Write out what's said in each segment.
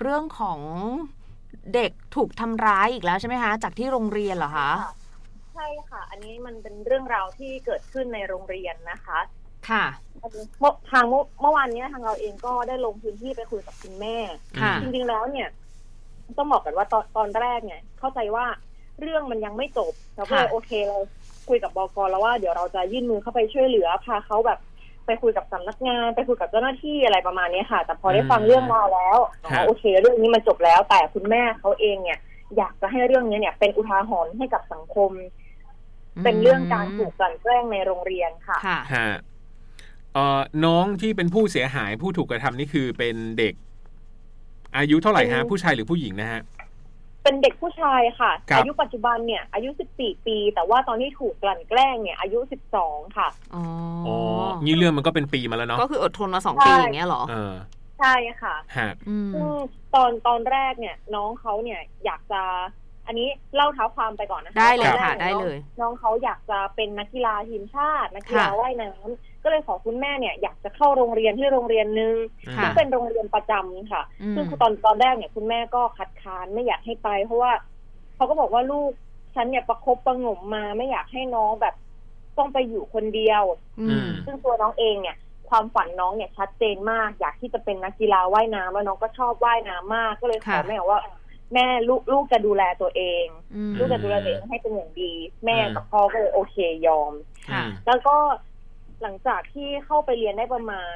เรื่องของเด็กถูกทำร้ายอีกแล้วใช่ไหมคะจากที่โรงเรียนเหรอคะใช่ค่ะอันนี้มันเป็นเรื่องราวที่เกิดขึ้นในโรงเรียนนะคะค่ะเมื่อวานนี้ทางเราเองก็ได้ลงพื้นที่ไปคุยกับคุณแม่จริงๆแล้วเนี่ยต้องบอกกันว่าตอนแรกเนี่ยเข้าใจว่าเรื่องมันยังไม่จบเราก็เลยโอเคเราคุยกับบก.แล้วว่าเดี๋ยวเราจะยื่นมือเข้าไปช่วยเหลือพาเขาแบบไปคุยกับสำนักงานไปคุยกับเจ้าหน้าที่อะไรประมาณนี้ค่ะแต่พอได้ฟังเรื่องราวแล้วโอเคเรื่องนี้มันจบแล้วแต่คุณแม่เขาเองเนี่ยอยากจะให้เรื่องนี้เนี่ยเป็นอุทาหรณ์ให้กับสังคมเป็นเรื่องการถูกกลั่นแกล้งในโรงเรียนค่ะน้องที่เป็นผู้เสียหายผู้ถูกกระทำนี่คือเป็นเด็กอายุเท่าไหร่ฮะผู้ชายหรือผู้หญิงนะฮะเป็นเด็กผู้ชายค่ะอายุปัจจุบันเนี่ยอายุ14 ปีแต่ว่าตอนที่ถูกกลั่นแกล้งเนี่ยอายุ12ค่ะอ๋อนี่เรื่องมันก็เป็นปีมาแล้วเนาะก็คืออดทนมา2 ปีอย่างเงี้ยเหรอใช่ค่ะซึ่งตอนแรกเนี่ยน้องเขาเนี่ยอยากจะอันนี้เล่าเท้าความไปก่อนนะคะได้เลยค่ะได้เลยน้องเขาอยากจะเป็นนักกีฬาทีมชาตินักกีฬาว่ายน้ำก็เลยขอคุณแม่เนี่ยอยากจะเข้าโรงเรียนที่โรงเรียนนึงซึ่งเป็นโรงเรียนประจำค่ะซึ่งตอนแรกเนี่ยคุณแม่ก็คัดค้านไม่อยากให้ไปเพราะว่าเขาก็บอกว่าลูกฉันเนี่ยประคบประหงมมาไม่อยากให้น้องแบบต้องไปอยู่คนเดียวซึ่งตัวน้องเองเนี่ยความฝันน้องเนี่ยชัดเจนมากอยากที่จะเป็นนักกีฬาว่ายน้ำแล้วน้องก็ชอบว่ายน้ำมากก็เลยขอแม่ว่าแม่ลูกจะดูแลตัวเองลูกจะดูแลตัวเองให้เป็นอย่างดีแม่กับพ่อก็เลยโอเคยอมแล้วก็หลังจากที่เข้าไปเรียนได้ประมาณ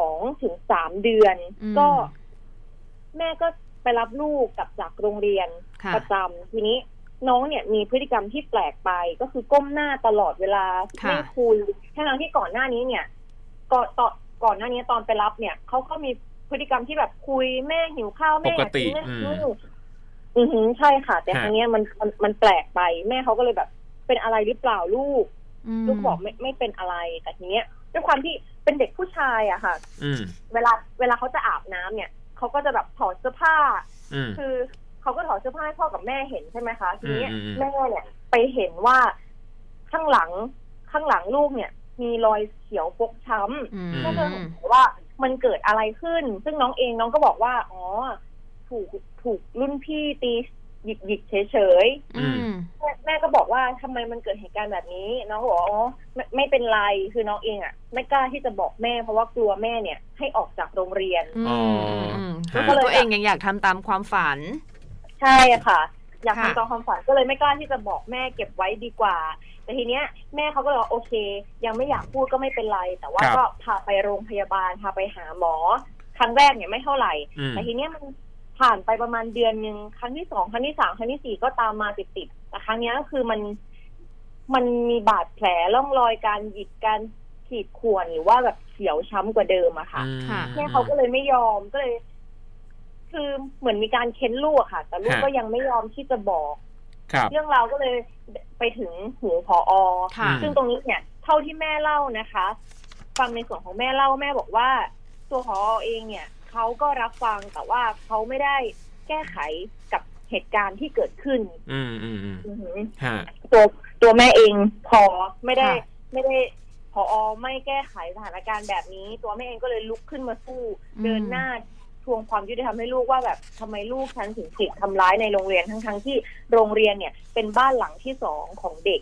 2-3 เดือนก็แม่ก็ไปรับลูกกลับจากโรงเรียนประจำทีนี้น้องเนี่ยมีพฤติกรรมที่แปลกไปก็คือก้มหน้าตลอดเวลาไม่คุยทั้งที่ก่อนหน้านี้เนี่ยก่อนหน้านี้ตอนไปรับเนี่ยเขาก็มีพฤติกรรมที่แบบคุยแม่หิวข้าวแม่อยากกินใช่ค่ะแต่ครั้งนี้มันแปลกไปแม่เขาก็เลยแบบเป็นอะไรหรือเปล่าลูกบอกไม่เป็นอะไรแต่ทีเนี้ยด้วยความที่เป็นเด็กผู้ชายอะค่ะเวลาเขาจะอาบน้ำเนี่ยเขาก็จะแบบถอดเสื้อผ้าคือเขาก็ถอดเสื้อผ้าให้พ่อกับแม่เห็นใช่ไหมคะทีนี้แม่เนี่ยไปเห็นว่าข้างหลังลูกเนี่ยมีรอยเขียวฟกช้ำแม่ก็ถามว่ามันเกิดอะไรขึ้นซึ่งน้องก็บอกว่าอ๋อถูกรุ่นพี่ตีหยิกเฉยแม่ก็บอกว่าทำไมมันเกิดเหตุการณ์แบบนี้น้องบอกอ๋อไม่เป็นไรคือน้องเองอ่ะไม่กล้าที่จะบอกแม่เพราะว่ากลัวแม่เนี่ยให้ออกจากโรงเรียนก็ตัวเองยังอยากทำตามความฝันใช่ค่ะอยากทำตามความฝันก็เลยไม่กล้าที่จะบอกแม่เก็บไว้ดีกว่าแต่ทีเนี้ยแม่เขาก็เลยโอเคยังไม่อยากพูดก็ไม่เป็นไรแต่ว่าก็พาไปโรงพยาบาลพาไปหาหมอครั้งแรกเนี่ยไม่เท่าไหร่แต่ทีเนี้ยมันผ่านไปประมาณเดือนนึงครั้งที่2ครั้งที่3ครั้งที่4ก็ตามมาติดแต่ครั้งนี้ก็คือมันมีบาดแผลร่องรอยการหยิกการขีดข่วนหรือว่าแบบเขียวช้ำกว่าเดิมอะค่ะแม่เขาก็เลยไม่ยอมก็เลยคือเหมือนมีการเค้นลูกค่ะแต่ลูกก็ยังไม่ยอมที่จะบอกเรื่องราวก็เลยไปถึงหูผอ.ซึ่งตรงนี้เนี่ยเท่าที่แม่เล่านะคะฟังในส่วนของแม่เล่าแม่บอกว่าตัวผอ.เองเนี่ยเขาก็รับฟังแต่ว่าเขาไม่ได้แก้ไขกับเหตุการณ์ที่เกิดขึ้นตัวแม่เองพอไม่ได้ผอ.ไม่แก้ไขสถานการณ์แบบนี้ตัวแม่เองก็เลยลุกขึ้นมาสู้เดินหน้าทวงความยุติธรรมให้ลูกว่าแบบทำไมลูกฉันถึงถูกทำร้ายในโรงเรียนทั้งที่โรงเรียนเนี่ยเป็นบ้านหลังที่2ของเด็ก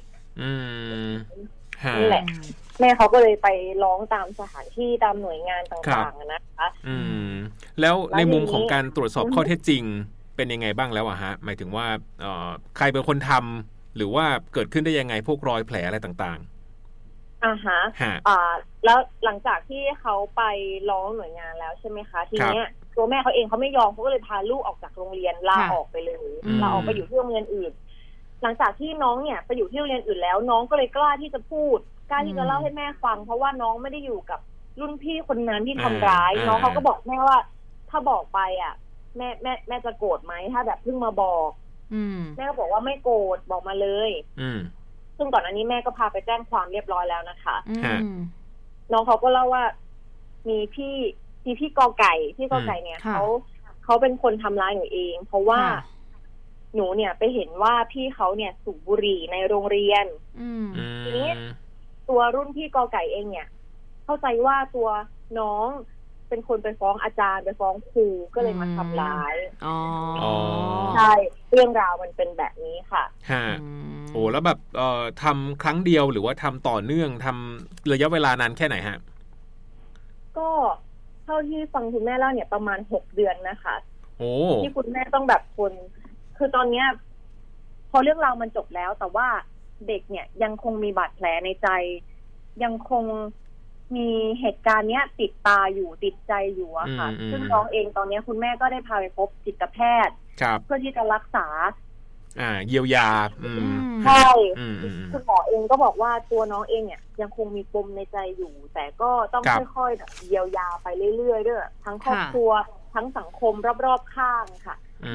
นี่แหละแม่เขาก็เลยไปร้องตามสถานที่ตามหน่วยงานต่างๆนะคะแล้วในมุมของการตรวจสอบข้อเท็จจริงเป็นยังไงบ้างแล้วอะฮะหมายถึงว่าใครเป็นคนทำหรือว่าเกิดขึ้นได้ยังไงพวกรอยแผลอะไรต่างๆแล้วหลังจากที่เขาไปร้องหน่วยงานแล้วใช่ไหมคะทีเนี้ยตัวแม่เขาเองเขาไม่ยอมเขาก็เลยพาลูกออกจากโรงเรียนลาออกไปเลยลาออกไปอยู่ที่โรงเรียนอื่นหลังจากที่น้องเนี่ยไปอยู่ที่โรงเรียนอื่นแล้วน้องก็เลยกล้าที่จะพูดกล้าที่จะเล่าให้แม่ฟังเพราะว่าน้องไม่ได้อยู่กับรุ่นพี่คนนั้นที่ทำร้ายน้องเขาก็บอกแม่ว่าถ้าบอกไปอ่ะแม่จะโกรธไหมถ้าแบบเพิ่งมาบอกแม่ก็บอกว่าไม่โกรธบอกมาเลยซึ่งก่อนอันนี้แม่ก็พาไปแจ้งความเรียบร้อยแล้วนะคะน้องเขาก็เล่าว่ามีพี่กอไก่เนี่ยเขาเป็นคนทำร้ายหนูเองเพราะว่าหนูเนี่ยไปเห็นว่าพี่เขาเนี่ยสูบบุหรี่ในโรงเรียนทีนี้ตัวรุ่นพี่กอไก่เองเนี่ยเข้าใจว่าตัวน้องเป็นคนไปฟ้องอาจารย์ไปฟ้องครูก็เลยมาทำร้ายใช่เรื่องราวมันเป็นแบบนี้ค่ะฮะโอ้แล้วแบบทำครั้งเดียวหรือว่าทำต่อเนื่องทำระยะเวลานานแค่ไหนฮะก็เท่าที่ฟังคุณแม่เล่าเนี่ยประมาณ6 เดือนนะคะโอ้ที่คุณแม่ต้องแบบคนคือตอนเนี้ยพอเรื่องราวมันจบแล้วแต่ว่าเด็กเนี่ยยังคงมีบาดแผลในใจยังคงมีเหตุการณ์เนี้ยติดตาอยู่ติดใจอยู่อะค่ะซึ่งน้องเองตอนนี้คุณแม่ก็ได้พาไปพบจิตแพทย์เพื่อที่จะรักษาเยียวยาใช่คุณหมอเองก็บอกว่าตัวน้องเองเนี่ยยังคงมีปมในใจอยู่แต่ก็ต้องค่อยๆแบบเยียวยาไปเรื่อยๆด้วยทั้งครอบครัวทั้งสังคมรอบๆข้างค่ะ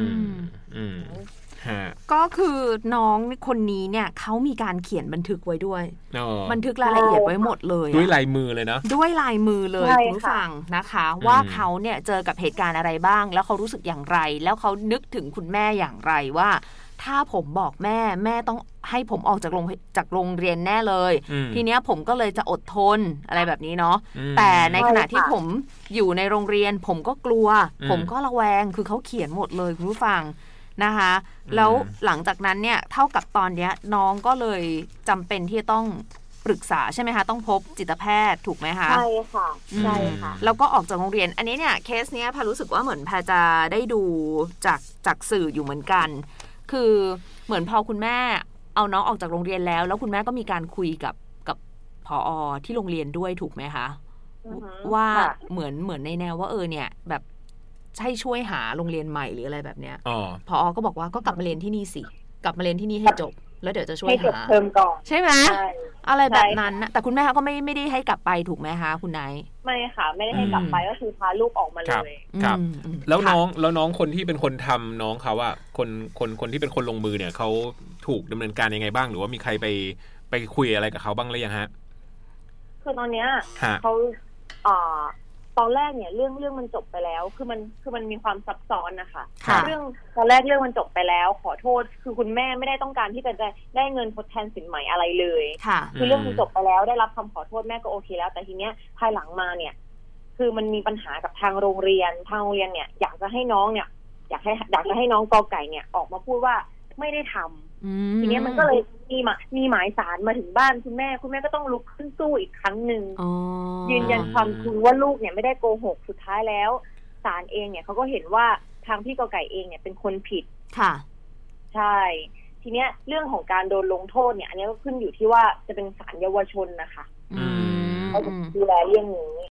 ก็คือน้องคนนี้เนี่ยเขามีการเขียนบันทึกไว้ด้วยบันทึกรายละเอียดไว้หมดเลยด้วยลายมือเลยนะด้วยลายมือเลยคุณผู้ฟังนะคะว่าเขาเนี่ยเจอกับเหตุการณ์อะไรบ้างแล้วเขารู้สึกอย่างไรแล้วเขานึกถึงคุณแม่อย่างไรว่าถ้าผมบอกแม่ต้องให้ผมออกจากโรงเรียนแน่เลยทีเนี้ยผมก็เลยจะอดทนอะไรแบบนี้เนาะแต่ในขณะที่ผมอยู่ในโรงเรียนผมก็กลัวผมก็ระแวงคือเขาเขียนหมดเลยคุณผู้ฟังนะคะแล้วหลังจากนั้นเนี่ยเท่ากับตอนนี้น้องก็เลยจำเป็นที่ต้องปรึกษาใช่ไหมคะต้องพบจิตแพทย์ถูกไหมคะใช่ค่ะใช่ค่ะแล้วก็ออกจากโรงเรียนอันนี้เนี่ยเคสเนี้ยพารู้สึกว่าเหมือนพาจะได้ดูจากสื่ออยู่เหมือนกันคือเหมือนพอคุณแม่เอาน้องออกจากโรงเรียนแล้วคุณแม่ก็มีการคุยกับผอ.ที่โรงเรียนด้วยถูกไหมคะว่าเหมือนในแนวว่าเนี่ยแบบใช่ช่วยหาโรงเรียนใหม่หรืออะไรแบบเนี้ยผอ.ก็บอกว่าก็กลับมาเรียนที่นี่สิกลับมาเรียนที่นี่ให้จบแล้วเดี๋ยวจะช่วยหาเทอมก่อนใช่ไหมอะไรแบบนั้นนะแต่คุณแม่ก็ไม่ได้ให้กลับไปถูกไหมคะคุณนายไม่ค่ะไม่ได้ให้กลับไปก็คือพาลูกออกมาเลยครับแล้วน้องคนที่เป็นคนทำน้องเขาว่าคนที่เป็นคนลงมือเนี่ยเขาถูกดำเนินการยังไงบ้างหรือว่ามีใครไปคุยอะไรกับเขาบ้างหรือยังฮะคือตอนเนี้ยเขาตอนแรกเนี่ยเรื่องมันจบไปแล้วคือมันมีความซับซ้อนนะคะเรื่องตอนแรกเรื่องมันจบไปแล้วขอโทษคือคุณแม่ไม่ได้ต้องการที่จะได้เงินทดแทนสินใหม่อะไรเลยคือเรื่องมันจบไปแล้วได้รับคำขอโทษแม่ก็โอเคแล้วแต่ทีเนี้ยภายหลังมาเนี่ยคือมันมีปัญหากับทางโรงเรียนเนี่ยอยากจะให้น้องเนี่ยอยากจะให้น้องกอไก่เนี่ยออกมาพูดว่าไม่ได้ทำทีนี้มันก็เลยมีหมายสารมาถึงบ้านคุณแม่ก็ต้องลุกขึ้นสู้อีกครั้งหนึ่งยืนยันความจริงว่าลูกเนี่ยไม่ได้โกหกสุดท้ายแล้วศาลเองเนี่ยเขาก็เห็นว่าทางพี่กอไก่เองเนี่ยเป็นคนผิดค่ะใช่ทีเนี้ยเรื่องของการโดนลงโทษเนี่ยอันนี้ก็ขึ้นอยู่ที่ว่าจะเป็นศาลเยาวชนนะคะเขาจะดูแลเรื่องนี้